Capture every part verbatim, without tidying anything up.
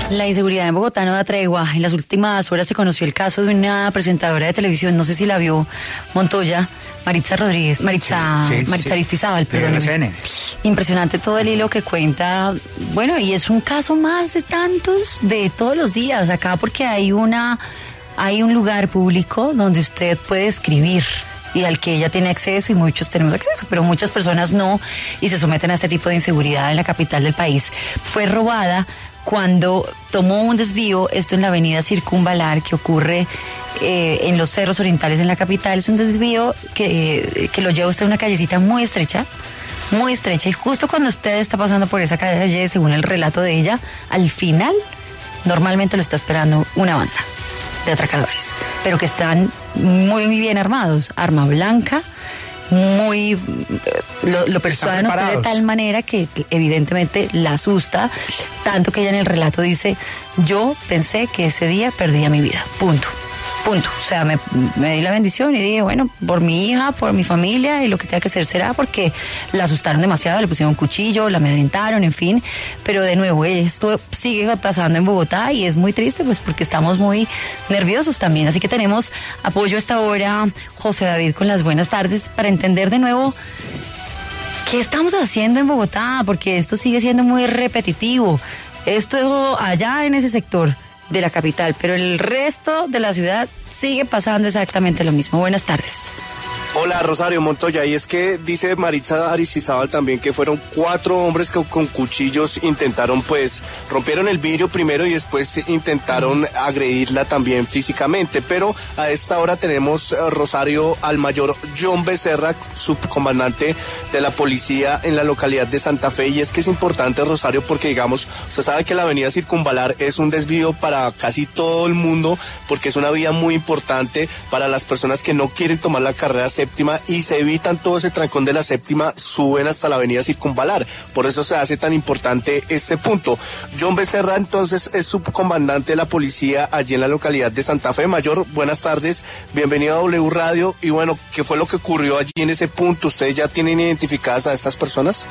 La inseguridad en Bogotá no da tregua. En las últimas horas se conoció el caso de una presentadora de televisión, no sé si la vio, Montoya, Maritza Rodríguez, Maritza, sí, sí, Maritza sí. Aristizábal, perdón. Impresionante todo el hilo que cuenta. Bueno, y es un caso más de tantos de todos los días acá, porque hay una, hay un lugar público donde usted puede escribir y al que ella tiene acceso, y muchos tenemos acceso, pero muchas personas no, y se someten a este tipo de inseguridad en la capital del país. Fue robada cuando tomó un desvío, esto en la avenida Circunvalar, que ocurre eh, en los cerros orientales en la capital. Es un desvío que, eh, que lo lleva usted a una callecita muy estrecha, muy estrecha, y justo cuando usted está pasando por esa calle, según el relato de ella, al final, normalmente lo está esperando una banda de atracadores, pero que están muy bien armados, arma blanca, muy lo, lo persuaden usted de tal manera que, que evidentemente la asusta, tanto que ella en el relato dice: yo pensé que ese día perdía mi vida, punto. Punto. O sea, me, me di la bendición y dije, bueno, por mi hija, por mi familia, y lo que tenga que hacer será, porque la asustaron demasiado, le pusieron un cuchillo, la amedrentaron, en fin. Pero de nuevo, esto sigue pasando en Bogotá y es muy triste, pues porque estamos muy nerviosos también. Así que tenemos apoyo a esta hora, José David, con las buenas tardes, para entender de nuevo qué estamos haciendo en Bogotá, porque esto sigue siendo muy repetitivo. Esto allá en ese sector de la capital, pero el resto de la ciudad sigue pasando exactamente lo mismo. Buenas tardes. Hola, Rosario Montoya, y es que dice Maritza Aristizábal también que fueron cuatro hombres que con cuchillos intentaron, pues, rompieron el vidrio primero y después intentaron agredirla también físicamente, pero a esta hora tenemos, Rosario, al mayor John Becerra, subcomandante de la policía en la localidad de Santa Fe, y es que es importante, Rosario, porque digamos, usted sabe que la avenida Circunvalar es un desvío para casi todo el mundo, porque es una vía muy importante para las personas que no quieren tomar la carrera séptima y se evitan todo ese trancón de la séptima, suben hasta la avenida Circunvalar. Por eso se hace tan importante este punto. John Becerra, entonces, es subcomandante de la policía allí en la localidad de Santa Fe. Mayor, buenas tardes, bienvenido a W Radio. Y bueno, ¿qué fue lo que ocurrió allí en ese punto? ¿Ustedes ya tienen identificadas a estas personas?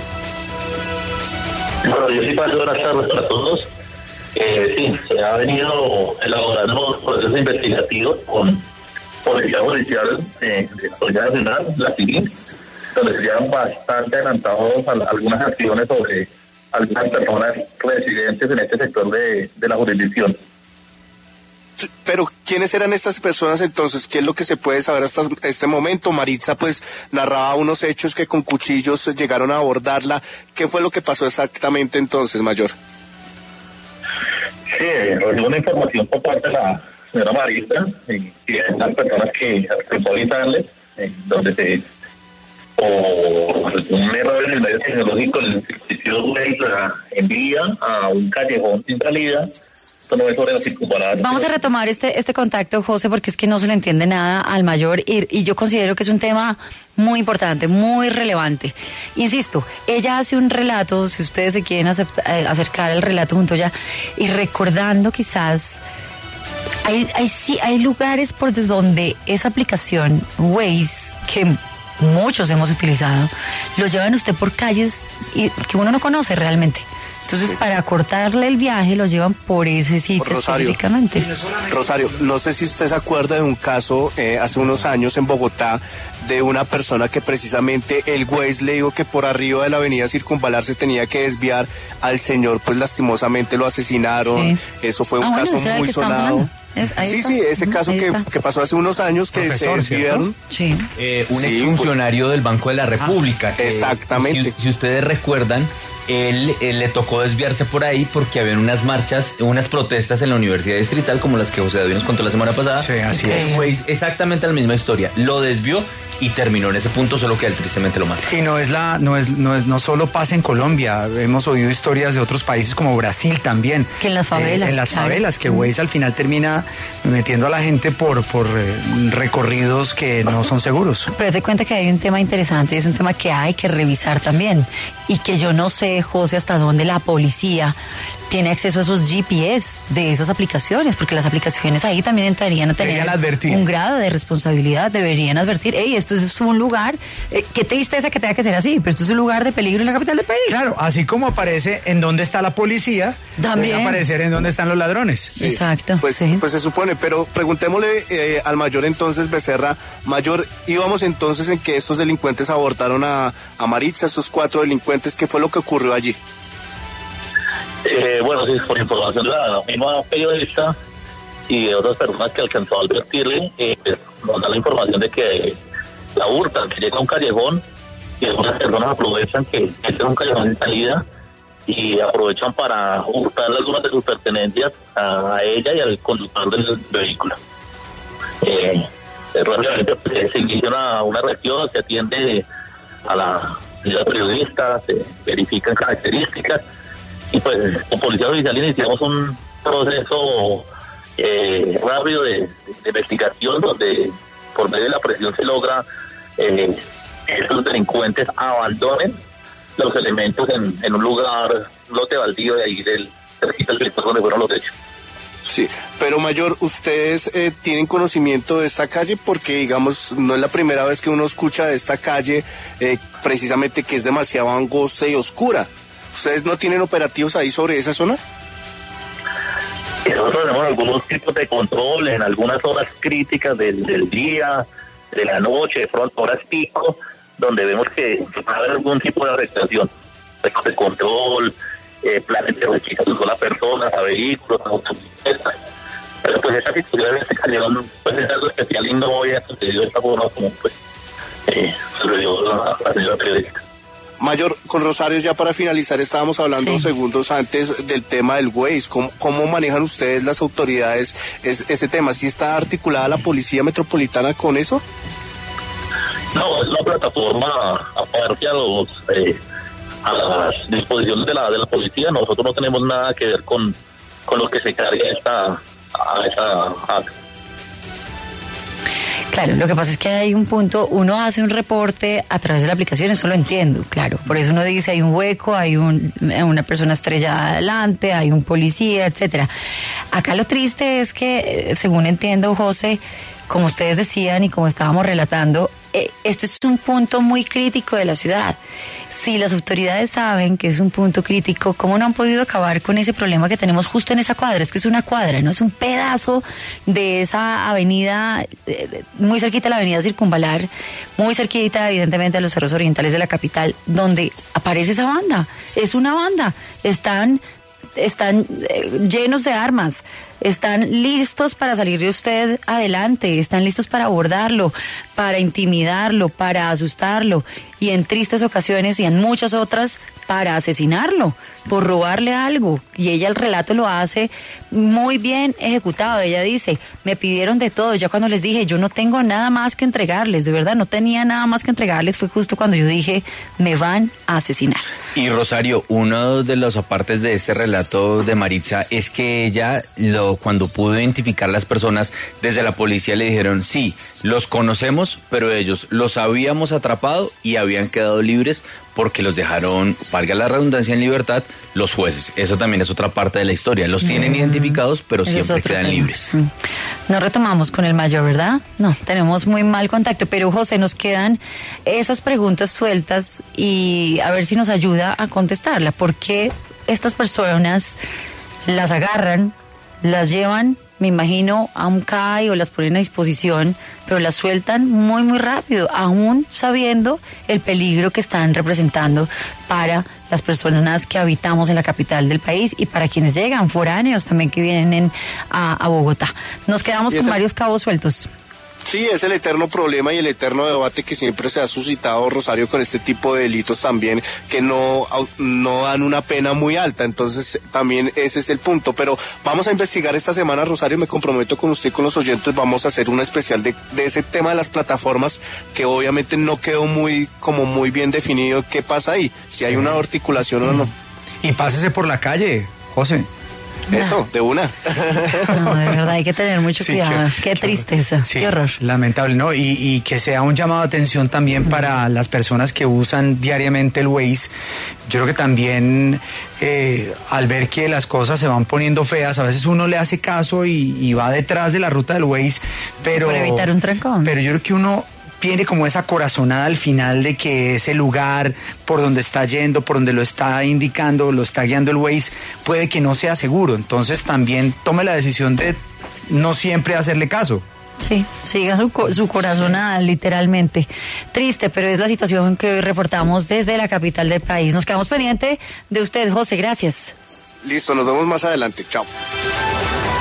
Bueno, yo sí paso buenas tardes para todos. Eh, sí, se ha venido elaborando procesos investigativos con Policía Judicial eh, de la Policía Nacional, la civil, donde se llevan bastante adelantados a, a algunas acciones sobre algunas personas residentes en este sector de, de la jurisdicción. Pero, ¿quiénes eran estas personas entonces? ¿Qué es lo que se puede saber hasta este momento? Maritza, pues, narraba unos hechos que con cuchillos llegaron a abordarla. ¿Qué fue lo que pasó exactamente entonces, Mayor? Sí, recibí una información por parte de la señora Marista, y hay unas personas que responsabilizarles, eh, donde se, por un error en el medio tecnológico, el circuito la envía a un callejón sin salida. Esto no es sobre la Circunvalar. Vamos a retomar este este contacto, José, porque es que no se le entiende nada al mayor, y, y yo considero que es un tema muy importante, muy relevante. Insisto, ella hace un relato, si ustedes se quieren acepta, eh, acercar al relato junto ya, y recordando quizás... Hay, hay, sí, hay lugares por donde esa aplicación Waze, que muchos hemos utilizado, lo llevan usted por calles y, que uno no conoce realmente. Entonces, para cortarle el viaje, lo llevan por ese sitio Rosario, específicamente. Rosario, no sé si usted se acuerda de un caso eh, hace unos años en Bogotá de una persona que precisamente el Waze le dijo que por arriba de la avenida Circunvalar se tenía que desviar. Al señor, pues lastimosamente lo asesinaron. Sí. Eso fue un ah, caso bueno, muy sonado. Es, sí, está. sí, ese caso que, que pasó hace unos años que Profesor, se desviaron. Sí. Eh, un sí, exfuncionario pues, del Banco de la República. Ah, que, exactamente. Si, si ustedes recuerdan, Él, él le tocó desviarse por ahí porque habían unas marchas, unas protestas en la Universidad Distrital, como las que José David nos contó la semana pasada. Sí, así okay. es. Pues exactamente la misma historia. Lo desvió y terminó en ese punto, solo que él tristemente lo mató. Y no es la, no es, no es, no solo pasa en Colombia. Hemos oído historias de otros países como Brasil también. Que en las favelas. Eh, en las claro. favelas, que Waze al final termina metiendo a la gente por, por eh, recorridos que no son seguros. Pero te cuenta que hay un tema interesante, es un tema que hay que revisar también, y que yo no sé sé, José, hasta dónde la policía tiene acceso a esos G P S de esas aplicaciones, porque las aplicaciones ahí también entrarían a tener un grado de responsabilidad, deberían advertir, hey, esto es un lugar, eh, qué tristeza que tenga que ser así, pero esto es un lugar de peligro en la capital del país. Claro, así como aparece en dónde está la policía, también puede aparecer en dónde están los ladrones. Sí. Exacto. Pues, sí. pues se supone, pero preguntémosle eh, al mayor entonces, Becerra, mayor, íbamos entonces en que estos delincuentes abortaron a, a Maritza, estos cuatro delincuentes, ¿qué fue lo que ocurrió allí? Eh, bueno, sí, por información de la misma periodista y de otras personas que alcanzó a advertirle, eh, pues, nos da la información de que la hurtan, que llega a un callejón y algunas personas aprovechan que este es un callejón de salida y aprovechan para hurtar algunas de sus pertenencias a, a ella y al conductor del vehículo. Eh, rápidamente pues, se inicia una, una reacción, se atiende a la, a la periodista, se verifican características. Y pues con Policía Judicial iniciamos un proceso eh, rápido de, de investigación donde por medio de la presión se logra eh, que esos delincuentes abandonen los elementos en, en un lugar, un lote baldío de ahí del cerquita del sector donde fueron los hechos. Sí, pero mayor, ¿ustedes eh, tienen conocimiento de esta calle? Porque, digamos, no es la primera vez que uno escucha de esta calle, eh, precisamente que es demasiado angosta y oscura. ¿Ustedes no tienen operativos ahí sobre esa zona? Nosotros tenemos algunos tipos de control en algunas horas críticas del, del día, de la noche, de pronto horas pico, donde vemos que va a haber algún tipo de afectación. Recos de control, eh, planes de requisitos a personas, a vehículos, a motocicletas. Pero pues esa situación en este callejón pues, es algo especial y no había sucedido de esta forma como pues eh, sucedió la, la señora periodista. Mayor, con Rosario, ya para finalizar, estábamos hablando sí. segundos antes del tema del Waze. ¿Cómo, cómo manejan ustedes, las autoridades, es, ese tema? ¿Sí está articulada la Policía Metropolitana con eso? No, es una plataforma aparte a los eh, a las disposiciones de la de la policía. Nosotros no tenemos nada que ver con, con lo que se cargue esta, a esa a, Claro, lo que pasa es que hay un punto, uno hace un reporte a través de la aplicación, eso lo entiendo, claro. Por eso uno dice, hay un hueco, hay un, una persona estrellada adelante, hay un policía, etcétera. Acá lo triste es que, según entiendo, José, como ustedes decían y como estábamos relatando, este es un punto muy crítico de la ciudad. Si las autoridades saben que es un punto crítico, ¿cómo no han podido acabar con ese problema que tenemos justo en esa cuadra? Es que es una cuadra, ¿no? Es un pedazo de esa avenida, muy cerquita de la avenida Circunvalar, muy cerquita, evidentemente, a los cerros orientales de la capital, donde aparece esa banda. Es una banda. Están, están llenos de armas. Están listos para salir de usted adelante, están listos para abordarlo, para intimidarlo, para asustarlo y en tristes ocasiones y en muchas otras para asesinarlo, por robarle algo. Y ella el relato lo hace muy bien ejecutado. Ella dice, me pidieron de todo, ya cuando les dije, yo no tengo nada más que entregarles, de verdad, no tenía nada más que entregarles, fue justo cuando yo dije, me van a asesinar. Y Rosario, uno de los apartes de este relato de Maritza es que ella lo cuando pudo identificar las personas, desde la policía le dijeron, sí, los conocemos, pero ellos los habíamos atrapado y habían quedado libres porque los dejaron, valga la redundancia, en libertad los jueces. Eso también es otra parte de la historia. Los tienen mm. identificados, pero Eso siempre quedan tema. libres. Mm. No retomamos con el mayor, ¿verdad? No, tenemos muy mal contacto, pero José, nos quedan esas preguntas sueltas y a ver si nos ayuda a contestarla. ¿Por qué estas personas las agarran, las llevan, me imagino, a un C A I o las ponen a disposición, pero las sueltan muy, muy rápido, aún sabiendo el peligro que están representando para las personas que habitamos en la capital del país y para quienes llegan, foráneos también que vienen a, a Bogotá? Nos quedamos con varios cabos sueltos. Sí, es el eterno problema y el eterno debate que siempre se ha suscitado, Rosario, con este tipo de delitos también, que no, no dan una pena muy alta. Entonces, también ese es el punto. Pero vamos a investigar esta semana, Rosario, me comprometo con usted y con los oyentes, vamos a hacer una especial de, de ese tema de las plataformas, que obviamente no quedó muy, como muy bien definido qué pasa ahí, si hay una articulación o no. Y pásese por la calle, José. Eso, de una. No, de verdad, hay que tener mucho Sí, cuidado. qué- Qué, qué tristeza, Sí, qué horror. lamentable, ¿no? Y, y que sea un llamado de atención también para las personas que usan diariamente el Waze. Yo creo que también eh, al ver que las cosas se van poniendo feas, a veces uno le hace caso y, y va detrás de la ruta del Waze, pero... Para evitar un trancón. Pero yo creo que uno tiene como esa corazonada al final de que ese lugar por donde está yendo, por donde lo está indicando, lo está guiando el Waze, puede que no sea seguro. Entonces también tome la decisión de no siempre hacerle caso. Sí, siga su, co- su corazonada, literalmente. Triste, pero es la situación que hoy reportamos desde la capital del país. Nos quedamos pendientes de usted, José. Gracias. Listo, nos vemos más adelante. Chao.